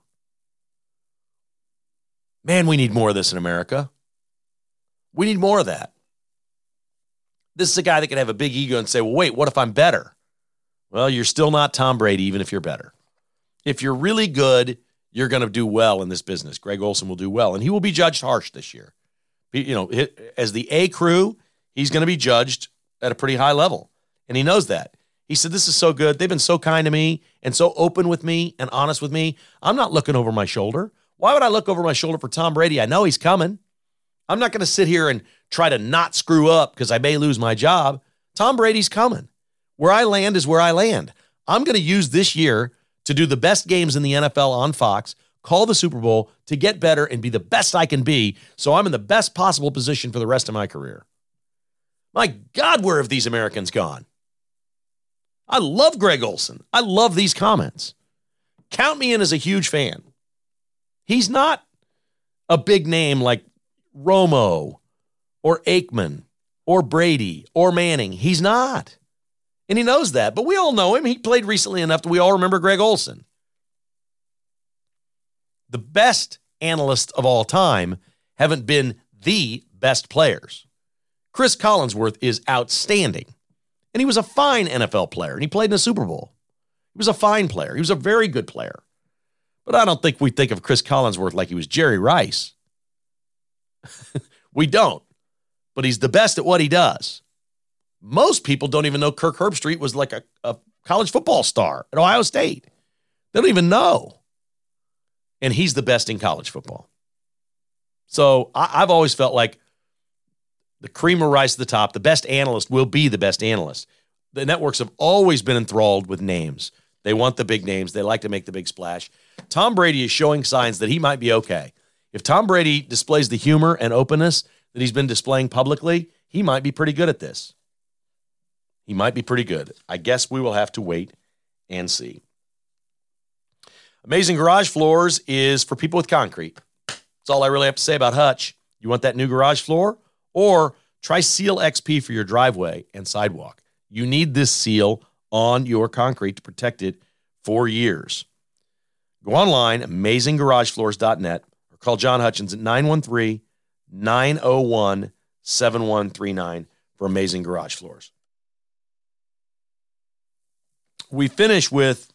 Man, we need more of this in America. We need more of that. This is a guy that can have a big ego and say, well, wait, what if I'm better? Well, you're still not Tom Brady, even if you're better. If you're really good, you're going to do well in this business. Greg Olsen will do well, and he will be judged harsh this year. You know, as the A crew, he's going to be judged at a pretty high level, and he knows that. He said, this is so good. They've been so kind to me and so open with me and honest with me. I'm not looking over my shoulder. Why would I look over my shoulder for Tom Brady? I know he's coming. I'm not going to sit here and try to not screw up because I may lose my job. Tom Brady's coming. Where I land is where I land. I'm going to use this year to do the best games in the NFL on Fox, call the Super Bowl to get better and be the best I can be so I'm in the best possible position for the rest of my career. My God, where have these Americans gone? I love Greg Olsen. I love these comments. Count me in as a huge fan. He's not a big name like Romo or Aikman or Brady or Manning. He's not. And he knows that, but we all know him. He played recently enough that we all remember Greg Olsen. The best analysts of all time haven't been the best players. Chris Collinsworth is outstanding, and he was a fine NFL player, and he played in a Super Bowl. He was a fine player. He was a very good player. But I don't think we think of Chris Collinsworth like he was Jerry Rice. We don't. But he's the best at what he does. Most people don't even know Kirk Herbstreit was like a college football star at Ohio State. They don't even know. And he's the best in college football. So I've always felt like the cream will rise to the top. The best analyst will be the best analyst. The networks have always been enthralled with names. They want the big names. They like to make the big splash. Tom Brady is showing signs that he might be okay. If Tom Brady displays the humor and openness that he's been displaying publicly, he might be pretty good at this. He might be pretty good. I guess we will have to wait and see. Amazing Garage Floors is for people with concrete. That's all I really have to say about Hutch. You want that new garage floor? Or try Seal XP for your driveway and sidewalk. You need this seal on your concrete to protect it for years. Go online, AmazingGarageFloors.net, or call John Hutchins at 913-901-7139 for Amazing Garage Floors. We finish with,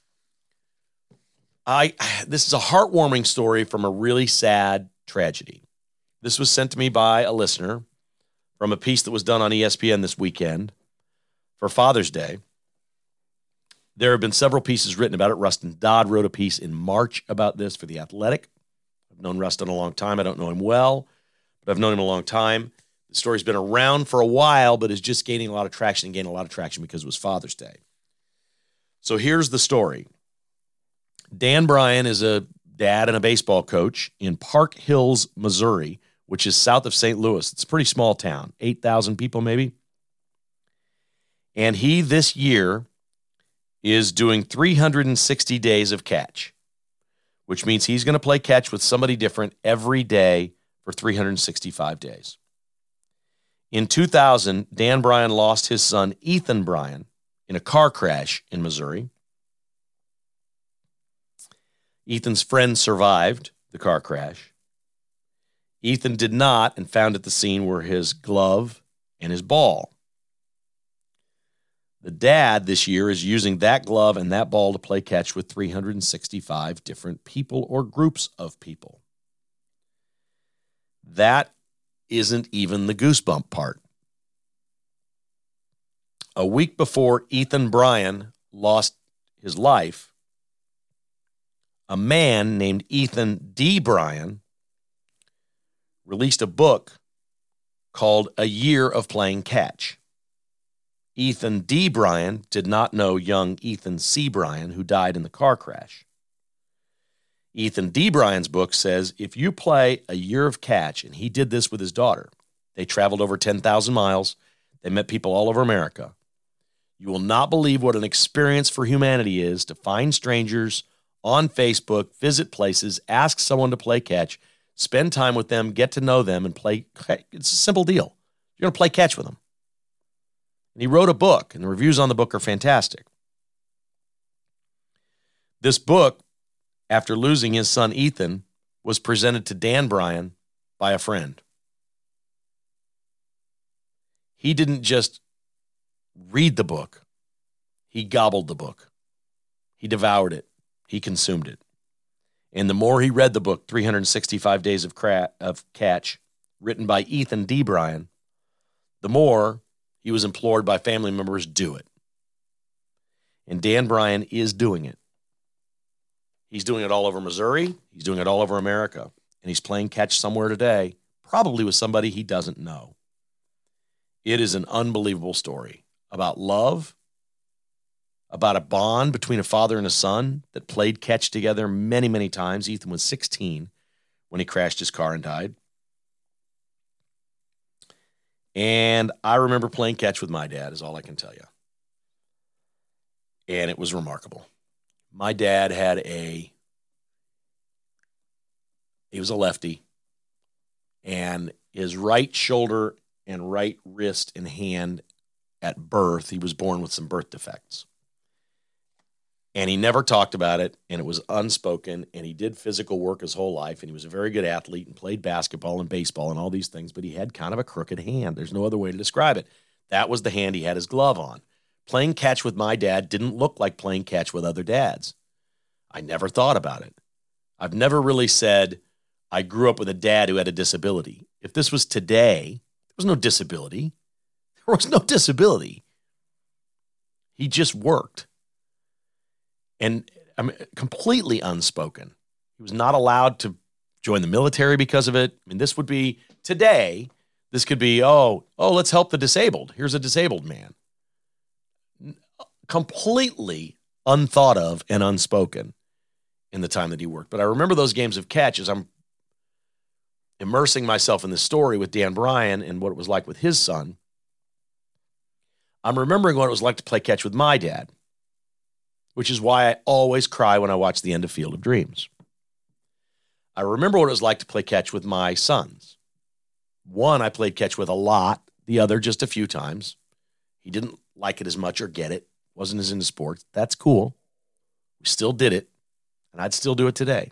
this is a heartwarming story from a really sad tragedy. This was sent to me by a listener from a piece that was done on ESPN this weekend for Father's Day. There have been several pieces written about it. Rustin Dodd wrote a piece in March about this for The Athletic. I've known Rustin a long time. I don't know him well, but I've known him a long time. The story's been around for a while, but is just gaining a lot of traction and gaining a lot of traction because it was Father's Day. So here's the story. Dan Bryan is a dad and a baseball coach in Park Hills, Missouri, which is south of St. Louis. It's a pretty small town, 8,000 people maybe. And he this year is doing 360 days of catch, which means he's going to play catch with somebody different every day for 365 days. In 2000, Dan Bryan lost his son, Ethan Bryan, in a car crash in Missouri. Ethan's friend survived the car crash. Ethan did not, and found at the scene were his glove and his ball. The dad this year is using that glove and that ball to play catch with 365 different people or groups of people. That isn't even the goosebump part. A week before Ethan Bryan lost his life, a man named Ethan D. Bryan released a book called A Year of Playing Catch. Ethan D. Bryan did not know young Ethan C. Bryan, who died in the car crash. Ethan D. Bryan's book says if you play a year of catch, and he did this with his daughter, they traveled over 10,000 miles, they met people all over America, you will not believe what an experience for humanity is to find strangers on Facebook, visit places, ask someone to play catch, spend time with them, get to know them, and play. It's a simple deal. You're going to play catch with them. And he wrote a book, and the reviews on the book are fantastic. This book, after losing his son Ethan, was presented to Dan Bryan by a friend. He didn't just read the book. He gobbled the book. He devoured it. He consumed it. And the more he read the book, 365 Days of Catch, written by Ethan D. Bryan, the more he was implored by family members, do it. And Dan Bryan is doing it. He's doing it all over Missouri. He's doing it all over America. And he's playing catch somewhere today, probably with somebody he doesn't know. It is an unbelievable story about love, about a bond between a father and a son that played catch together many, many times. Ethan was 16 when he crashed his car and died. And I remember playing catch with my dad, is all I can tell you. And it was remarkable. My dad he was a lefty, and his right shoulder and right wrist and hand at birth, he was born with some birth defects. And he never talked about it, and it was unspoken, and he did physical work his whole life, and he was a very good athlete and played basketball and baseball and all these things, but he had kind of a crooked hand. There's no other way to describe it. That was the hand he had his glove on. Playing catch with my dad didn't look like playing catch with other dads. I never thought about it. I've never really said, I grew up with a dad who had a disability. If this was today, there was no disability. There was no disability. He just worked. And I mean, completely unspoken. He was not allowed to join the military because of it. I mean, this would be today. This could be, let's help the disabled. Here's a disabled man. Completely unthought of and unspoken in the time that he worked. But I remember those games of catch as I'm immersing myself in the story with Dan Bryan and what it was like with his son. I'm remembering what it was like to play catch with my dad, which is why I always cry when I watch the end of Field of Dreams. I remember what it was like to play catch with my sons. One I played catch with a lot, the other just a few times. He didn't like it as much or get it, wasn't as into sports. That's cool. We still did it, and I'd still do it today.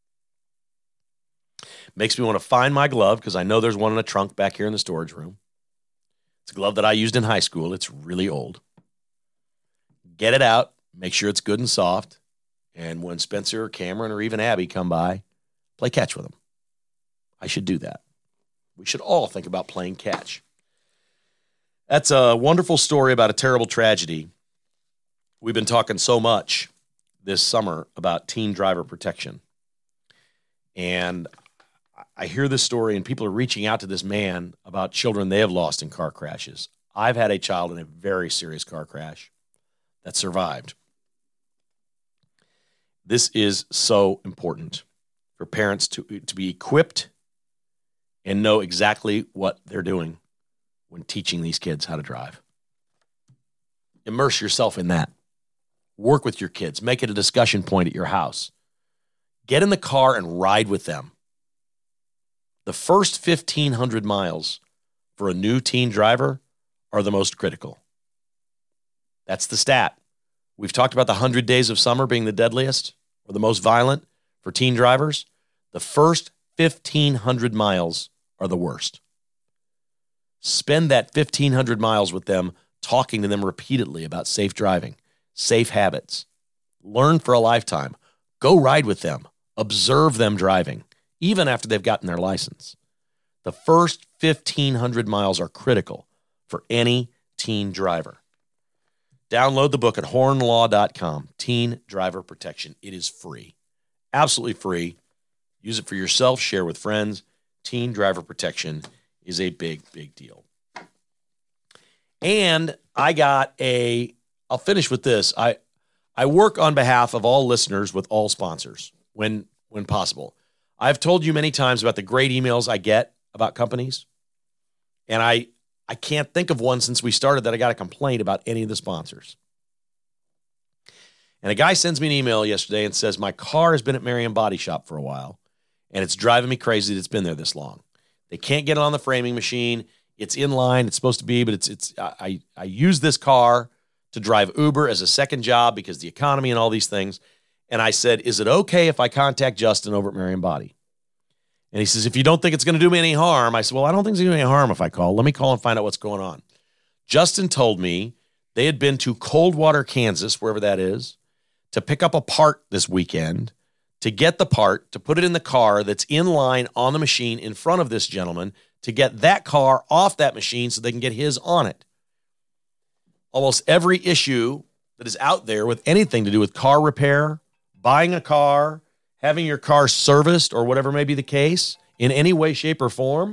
Makes me want to find my glove because I know there's one in a trunk back here in the storage room. It's a glove that I used in high school. It's really old. Get it out. Make sure it's good and soft. And when Spencer or Cameron or even Abby come by, play catch with them. I should do that. We should all think about playing catch. That's a wonderful story about a terrible tragedy. We've been talking so much this summer about teen driver protection. And I hear this story and people are reaching out to this man about children they have lost in car crashes. I've had a child in a very serious car crash that survived. This is so important for parents to be equipped and know exactly what they're doing when teaching these kids how to drive. Immerse yourself in that. Work with your kids. Make it a discussion point at your house. Get in the car and ride with them. The first 1,500 miles for a new teen driver are the most critical. That's the stat. We've talked about the 100 days of summer being the deadliest or the most violent for teen drivers. The first 1,500 miles are the worst. Spend that 1,500 miles with them, talking to them repeatedly about safe driving, safe habits. Learn for a lifetime. Go ride with them. Observe them driving, even after they've gotten their license. The first 1,500 miles are critical for any teen driver. Download the book at hornlaw.com, Teen Driver Protection. It is free, absolutely free. Use it for yourself, share with friends. Teen Driver Protection is a big, big deal. And I'll finish with this. I work on behalf of all listeners with all sponsors when possible. I've told you many times about the great emails I get about companies, and I can't think of one since we started that I got a complaint about any of the sponsors. And a guy sends me an email yesterday and says, my car has been at Marion Body Shop for a while, and it's driving me crazy that it's been there this long. They can't get it on the framing machine. It's in line. It's supposed to be, but I use this car to drive Uber as a second job because the economy and all these things. And I said, is it okay if I contact Justin over at Marion Body? And he says, if you don't think it's going to do me any harm. I said, well, I don't think it's going to do me any harm if I call. Let me call and find out what's going on. Justin told me they had been to Coldwater, Kansas, wherever that is, to pick up a part this weekend, to get the part, to put it in the car that's in line on the machine in front of this gentleman, to get that car off that machine so they can get his on it. Almost every issue that is out there with anything to do with car repair, buying a car, having your car serviced, or whatever may be the case, in any way, shape, or form,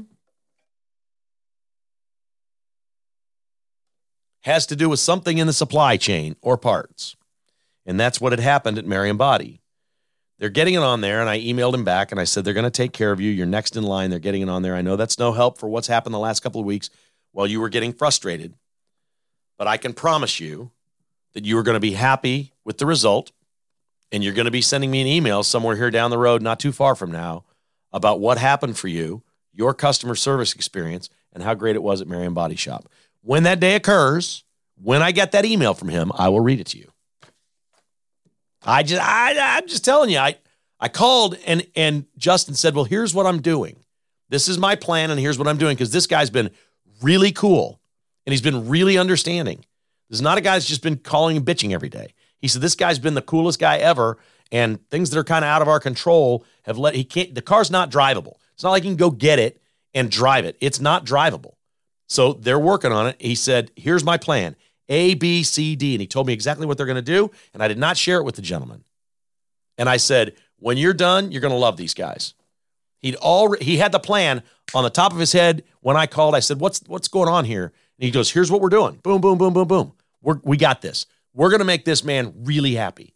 has to do with something in the supply chain or parts. And that's what had happened at Marion Body. They're getting it on there, and I emailed him back, and I said, they're going to take care of you. You're next in line. They're getting it on there. I know that's no help for what's happened the last couple of weeks while you were getting frustrated. But I can promise you that you are going to be happy with the result, and you're going to be sending me an email somewhere here down the road, not too far from now, about what happened for you, your customer service experience, and how great it was at Marion Body Shop. When that day occurs, when I get that email from him, I will read it to you. I'm just telling you, I called and Justin said, well, here's what I'm doing. This is my plan, and here's what I'm doing, because this guy's been really cool, and he's been really understanding. This is not a guy that's just been calling and bitching every day. He said, this guy's been the coolest guy ever, and things that are kind of out of our control the car's not drivable. It's not like you can go get it and drive it. It's not drivable. So they're working on it. He said, here's my plan, A, B, C, D. And he told me exactly what they're going to do, and I did not share it with the gentleman. And I said, when you're done, you're going to love these guys. He had the plan on the top of his head. When I called, I said, what's going on here? And he goes, here's what we're doing. Boom, boom, boom, boom, boom. We got this. We're going to make this man really happy.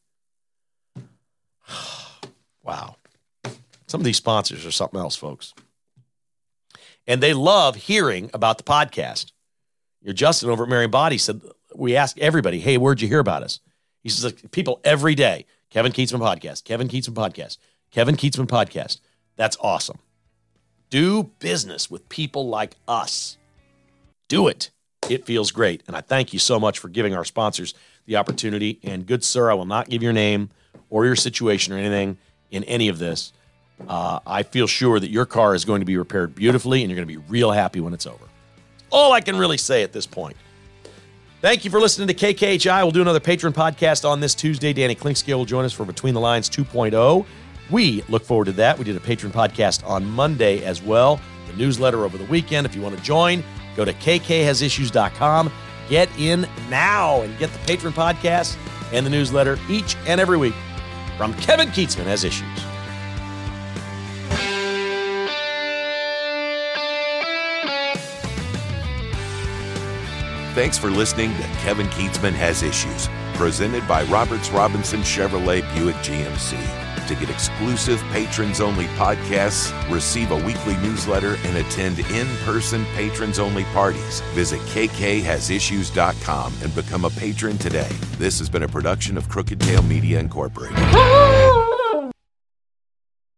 Wow. Some of these sponsors are something else, folks. And they love hearing about the podcast. Justin over at Marion Body said, we asked everybody, hey, where'd you hear about us? He says, like, people every day, Kevin Kietzman Podcast, Kevin Kietzman Podcast, Kevin Kietzman Podcast. That's awesome. Do business with people like us. Do it. It feels great. And I thank you so much for giving our sponsors the opportunity. And good sir, I will not give your name or your situation or anything in any of this. I feel sure that your car is going to be repaired beautifully, and you're going to be real happy when it's over. All I can really say at this point. Thank you for listening to KKHI. We'll do another Patreon podcast on this Tuesday. Danny Klinkscale will join us for Between the Lines 2.0. We look forward to that. We did a Patreon podcast on Monday as well. The newsletter over the weekend. If you want to join, go to kkhasissues.com. Get in now and get the Patreon podcast and the newsletter each and every week from Kevin Kietzman Has Issues. Thanks for listening to Kevin Kietzman Has Issues, Presented by Roberts Robinson Chevrolet Buick GMC. To get exclusive patrons-only podcasts, receive a weekly newsletter, and attend in-person patrons-only parties, visit kkhasissues.com and become a patron today. This has been a production of Crooked Tail Media Incorporated.